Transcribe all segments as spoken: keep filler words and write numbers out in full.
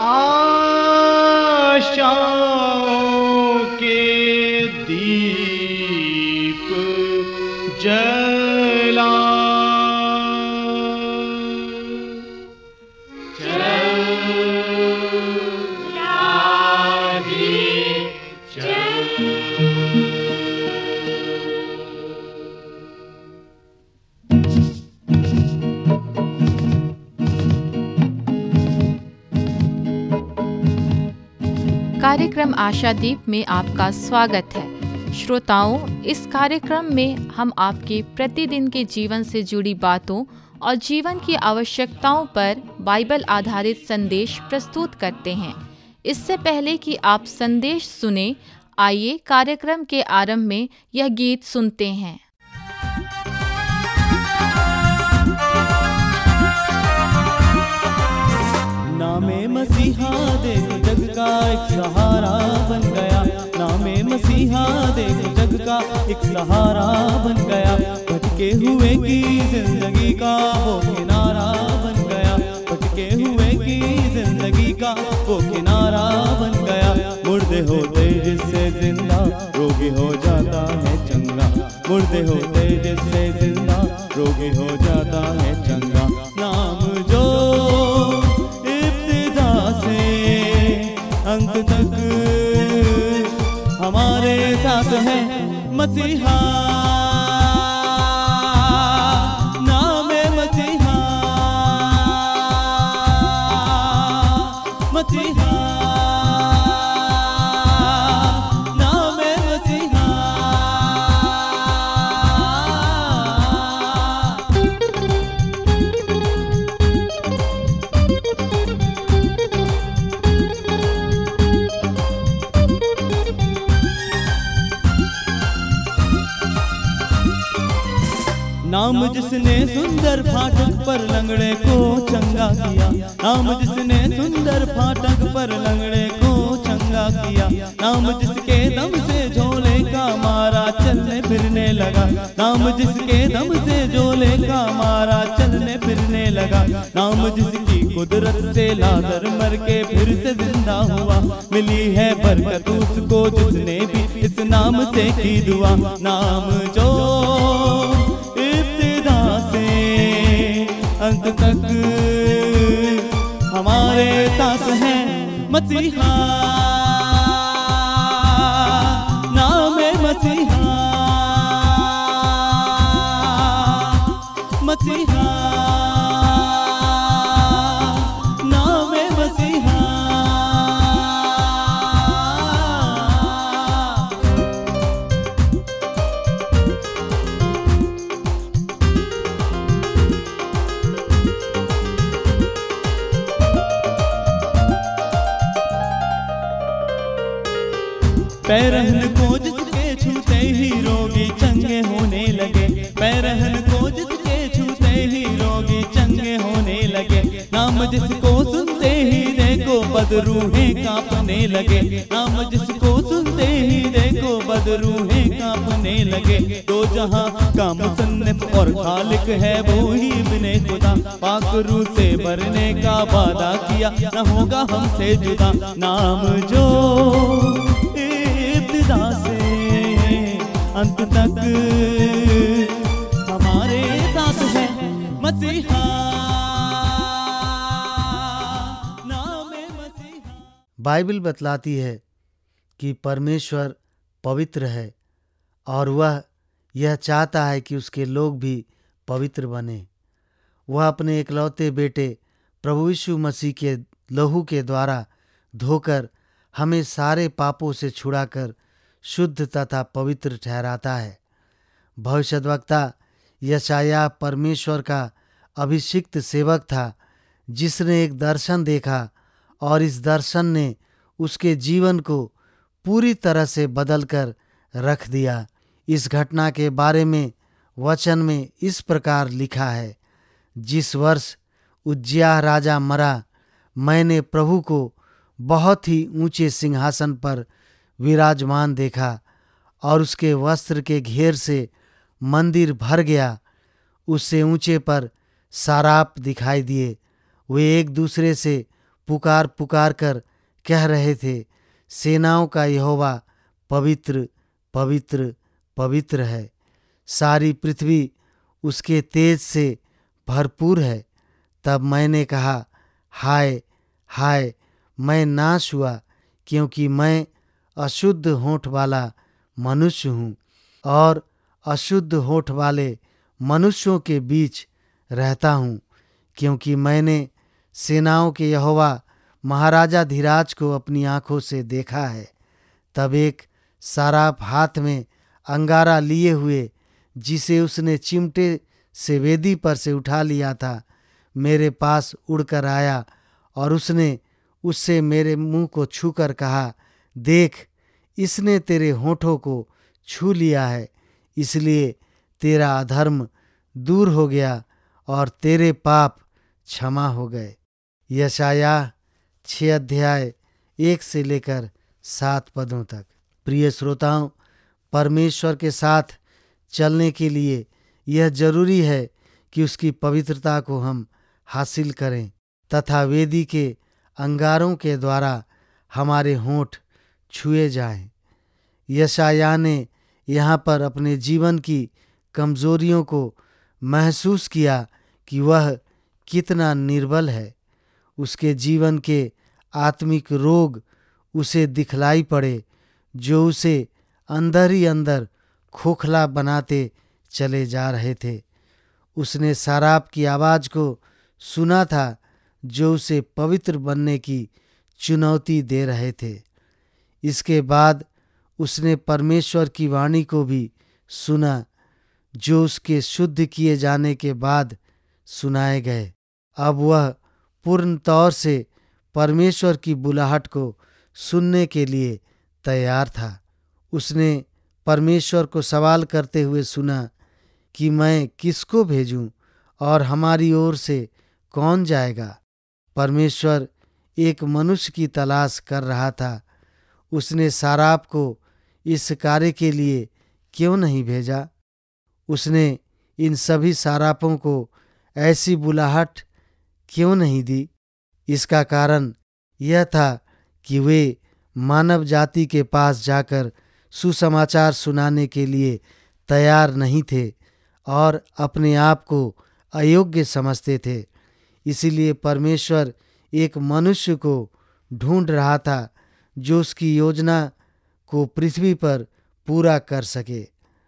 आशाओं के दीप जला कार्यक्रम आशादीप में आपका स्वागत है। श्रोताओं, इस कार्यक्रम में हम आपके प्रतिदिन के जीवन से जुड़ी बातों और जीवन की आवश्यकताओं पर बाइबल आधारित संदेश प्रस्तुत करते हैं। इससे पहले कि आप संदेश सुने, आइए कार्यक्रम के आरंभ में यह गीत सुनते हैं। नामे मसीहा देखो जग का एक सहारा बन गया, नामे मसीहा देखो जग का एक सहारा बन गया। भटके हुए की जिंदगी का वो किनारा बन गया, भटके हुए की जिंदगी का वो किनारा बन गया। मुर्दे होते जिससे जिंदा रोगी हो जाता है चंगा, मुर्दे होते जिससे जिंदा रोगी हो जाता है चंगा। नाम जो अंत तक हमारे साथ है मसीहा, नामे मसीहा, मसीहा, नामे मसीहा। नाम जिसने सुंदर फाटक पर लंगड़े को चंगा किया, नाम जिसने सुंदर फाटक पर लंगड़े को चंगा किया। नाम जिसके दम से झोले का मारा चलने फिरने लगा, नाम जिसके दम से झोले का मारा चलने फिरने लगा। नाम जिसकी कुदरत से लाजर मर के फिर से जिंदा हुआ, मिली है बरकत उसको जिसने भी इस नाम से की दुआ। नाम जो अंत तक हमारे साथ है मसीहा, नामे मसीहा, मसीहा, नामे मसीहा। पैरहन को जिसके छूते ही रोगी चंगे होने लगे, पैरहन को जिसके छूते ही रोगी चंगे होने लगे। नाम जिसको सुनते ही देखो बदरूहें कांपने लगे, नाम जिसको सुनते ही देखो बदरूहें कांपने लगे। दो जहां का मुसन्निफ और खालिक है वो ही बिने खुदा, पाक रूह से भरने का वादा किया न होगा हमसे जुदा। नाम जो से अंत तक हमारे साथ है मसीहा, नामे मसीहा। बाइबल बतलाती है कि परमेश्वर पवित्र है और वह यह चाहता है कि उसके लोग भी पवित्र बने। वह अपने इकलौते बेटे प्रभु यीशु मसीह के लहू के द्वारा धोकर हमें सारे पापों से छुड़ाकर शुद्ध तथा पवित्र ठहराता है। भविष्यद्वक्ता यशायाह परमेश्वर का अभिषिक्त सेवक था जिसने एक दर्शन देखा और इस दर्शन ने उसके जीवन को पूरी तरह से बदलकर रख दिया। इस घटना के बारे में वचन में इस प्रकार लिखा है, जिस वर्ष उज्जियाह राजा मरा, मैंने प्रभु को बहुत ही ऊंचे सिंहासन पर विराजमान देखा और उसके वस्त्र के घेर से मंदिर भर गया। उससे ऊंचे पर साराप दिखाई दिए, वे एक दूसरे से पुकार पुकार कर कह रहे थे, सेनाओं का यहोवा पवित्र पवित्र पवित्र है, सारी पृथ्वी उसके तेज से भरपूर है। तब मैंने कहा, हाय हाय, मैं नाश हुआ, क्योंकि मैं अशुद्ध होंठ वाला मनुष्य हूँ और अशुद्ध होंठ वाले मनुष्यों के बीच रहता हूँ, क्योंकि मैंने सेनाओं के यहोवा महाराजा धीराज को अपनी आँखों से देखा है। तब एक साराप हाथ में अंगारा लिए हुए, जिसे उसने चिमटे से वेदी पर से उठा लिया था, मेरे पास उड़कर आया और उसने उससे मेरे मुंह को छूकर कहा, देख, इसने तेरे होठों को छू लिया है, इसलिए तेरा अधर्म दूर हो गया और तेरे पाप क्षमा हो गए। यशायाह छः अध्याय एक से लेकर सात पदों तक। प्रिय श्रोताओं, परमेश्वर के साथ चलने के लिए यह जरूरी है कि उसकी पवित्रता को हम हासिल करें तथा वेदी के अंगारों के द्वारा हमारे होंठ छुए जाएं। यशायाह ने यहाँ पर अपने जीवन की कमजोरियों को महसूस किया कि वह कितना निर्बल है। उसके जीवन के आत्मिक रोग उसे दिखलाई पड़े, जो उसे अंदर ही अंदर खोखला बनाते चले जा रहे थे। उसने साराप की आवाज़ को सुना था, जो उसे पवित्र बनने की चुनौती दे रहे थे। इसके बाद उसने परमेश्वर की वाणी को भी सुना, जो उसके शुद्ध किए जाने के बाद सुनाए गए। अब वह पूर्ण तौर से परमेश्वर की बुलाहट को सुनने के लिए तैयार था। उसने परमेश्वर को सवाल करते हुए सुना कि मैं किसको भेजूं और हमारी ओर से कौन जाएगा। परमेश्वर एक मनुष्य की तलाश कर रहा था। उसने साराप को इस कार्य के लिए क्यों नहीं भेजा? उसने इन सभी सारापों को ऐसी बुलाहट क्यों नहीं दी? इसका कारण यह था कि वे मानव जाति के पास जाकर सुसमाचार सुनाने के लिए तैयार नहीं थे और अपने आप को अयोग्य समझते थे। इसीलिए परमेश्वर एक मनुष्य को ढूंढ रहा था, जो उसकी योजना को पृथ्वी पर पूरा कर सके।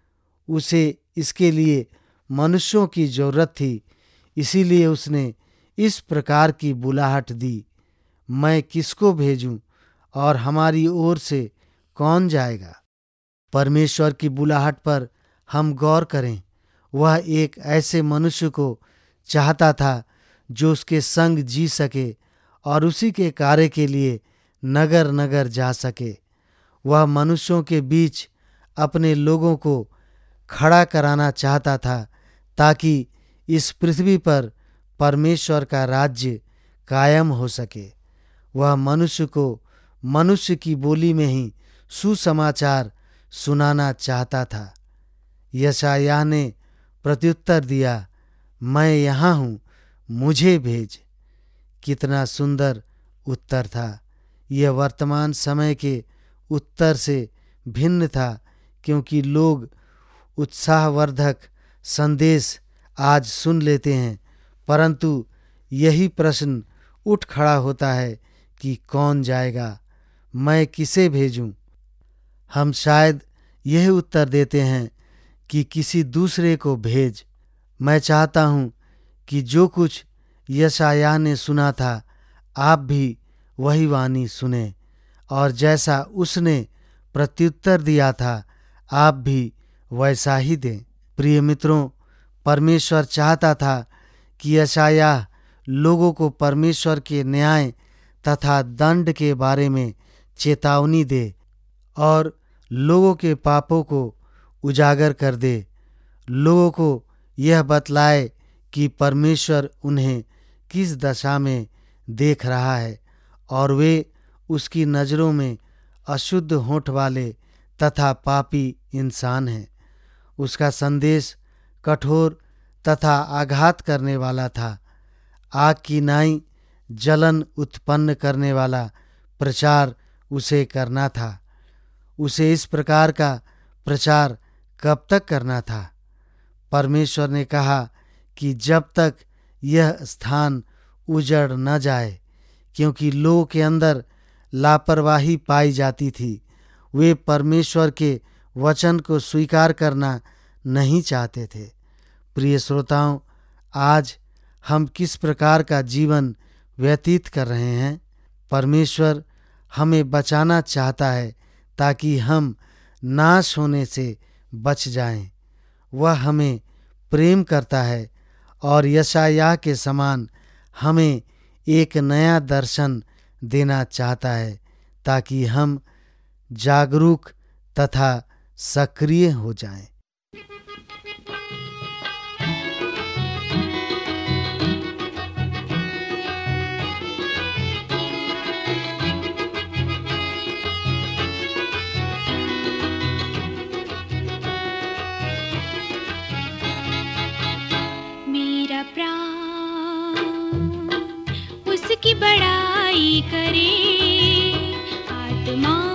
उसे इसके लिए मनुष्यों की जरूरत थी। इसीलिए उसने इस प्रकार की बुलाहट दी, मैं किसको भेजूं और हमारी ओर से कौन जाएगा। परमेश्वर की बुलाहट पर हम गौर करें। वह एक ऐसे मनुष्य को चाहता था जो उसके संग जी सके और उसी के कार्य के लिए नगर नगर जा सके। वह मनुष्यों के बीच अपने लोगों को खड़ा कराना चाहता था, ताकि इस पृथ्वी पर परमेश्वर का राज्य कायम हो सके। वह मनुष्य को मनुष्य की बोली में ही सुसमाचार सुनाना चाहता था। यशायाह ने प्रत्युत्तर दिया, मैं यहाँ हूँ, मुझे भेज। कितना सुंदर उत्तर था। यह वर्तमान समय के उत्तर से भिन्न था, क्योंकि लोग उत्साहवर्धक संदेश आज सुन लेते हैं, परंतु यही प्रश्न उठ खड़ा होता है कि कौन जाएगा, मैं किसे भेजूं? हम शायद यह उत्तर देते हैं कि किसी दूसरे को भेज। मैं चाहता हूं कि जो कुछ यशायाह ने सुना था, आप भी वही वाणी सुने और जैसा उसने प्रत्युत्तर दिया था, आप भी वैसा ही दें। प्रिय मित्रों, परमेश्वर चाहता था कि यशायाह लोगों को परमेश्वर के न्याय तथा दंड के बारे में चेतावनी दे और लोगों के पापों को उजागर कर दे। लोगों को यह बतलाए कि परमेश्वर उन्हें किस दशा में देख रहा है और वे उसकी नज़रों में अशुद्ध होंठ वाले तथा पापी इंसान हैं। उसका संदेश कठोर तथा आघात करने वाला था। आग की नाई जलन उत्पन्न करने वाला प्रचार उसे करना था। उसे इस प्रकार का प्रचार कब तक करना था? परमेश्वर ने कहा कि जब तक यह स्थान उजड़ न जाए, क्योंकि लोगों के अंदर लापरवाही पाई जाती थी। वे परमेश्वर के वचन को स्वीकार करना नहीं चाहते थे। प्रिय श्रोताओं, आज हम किस प्रकार का जीवन व्यतीत कर रहे हैं? परमेश्वर हमें बचाना चाहता है ताकि हम नाश होने से बच जाएं। वह हमें प्रेम करता है और यशायाह के समान हमें एक नया दर्शन देना चाहता है ताकि हम जागरूक तथा सक्रिय हो जाएं। उसकी बड़ाई करे, आत्मा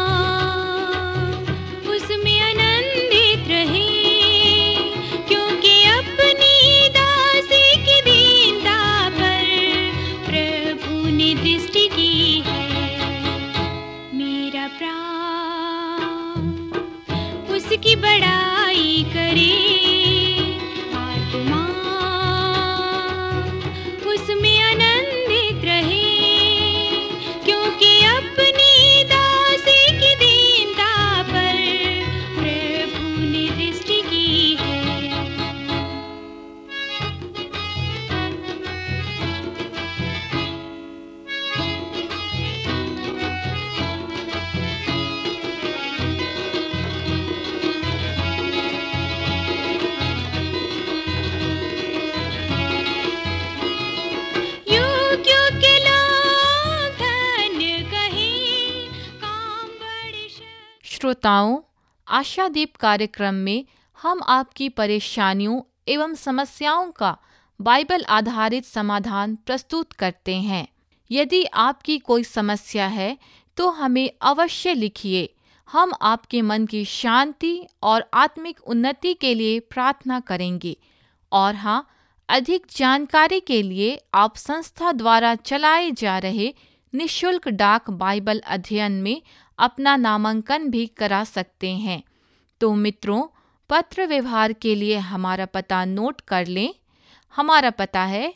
उसमें आनंदित रहे, क्योंकि अपनी दासी की दीनता पर प्रभु ने दृष्टि की है। मेरा प्राण उसकी बड़ाई करे, आत्मा उसमें आनंदित रहे, क्योंकि अपनी दासी की दीनता पर प्रभु ने दृष्टि की है। श्रोताओं, आशादीप कार्यक्रम में हम आपकी परेशानियों एवं समस्याओं का बाइबल आधारित समाधान प्रस्तुत करते हैं। यदि आपकी कोई समस्या है तो हमें अवश्य लिखिए। हम आपके मन की शांति और आत्मिक उन्नति के लिए प्रार्थना करेंगे। और हाँ, अधिक जानकारी के लिए आप संस्था द्वारा चलाए जा रहे निःशुल्क डाक बाइबल अध्ययन में अपना नामांकन भी करा सकते हैं। तो मित्रों, पत्र व्यवहार के लिए हमारा पता नोट कर लें। हमारा पता है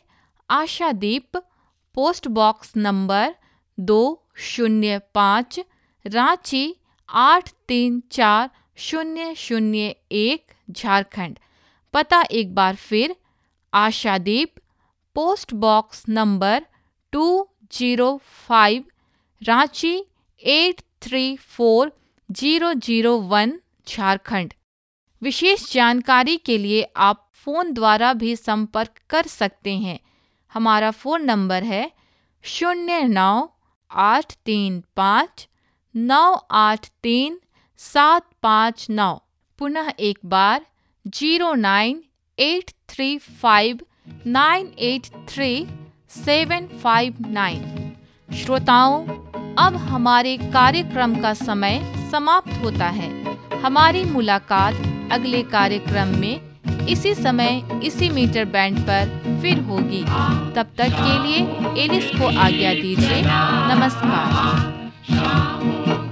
आशादीप, पोस्ट बॉक्स नंबर दो शून्य पाँच, रांची आठ तीन चार शून्य शून्य एक, झारखंड। पता एक बार फिर, Ashadeep, post box number two zero five, Ranchi eight three four zero zero one, Jharkhand. विशेष जानकारी के लिए आप फ़ोन द्वारा भी संपर्क कर सकते हैं। हमारा फ़ोन नंबर है शून्य नौ आठ तीन पाँच नौ आठ तीन सात पाँच नौ। पुनः एक बार zero nine eight three five nine eight three seven five nine. श्रोताओं, अब हमारे कार्यक्रम का समय समाप्त होता है। हमारी मुलाकात अगले कार्यक्रम में इसी समय इसी मीटर बैंड पर फिर होगी। तब तक के लिए एलिस को आज्ञा दीजिए। नमस्कार।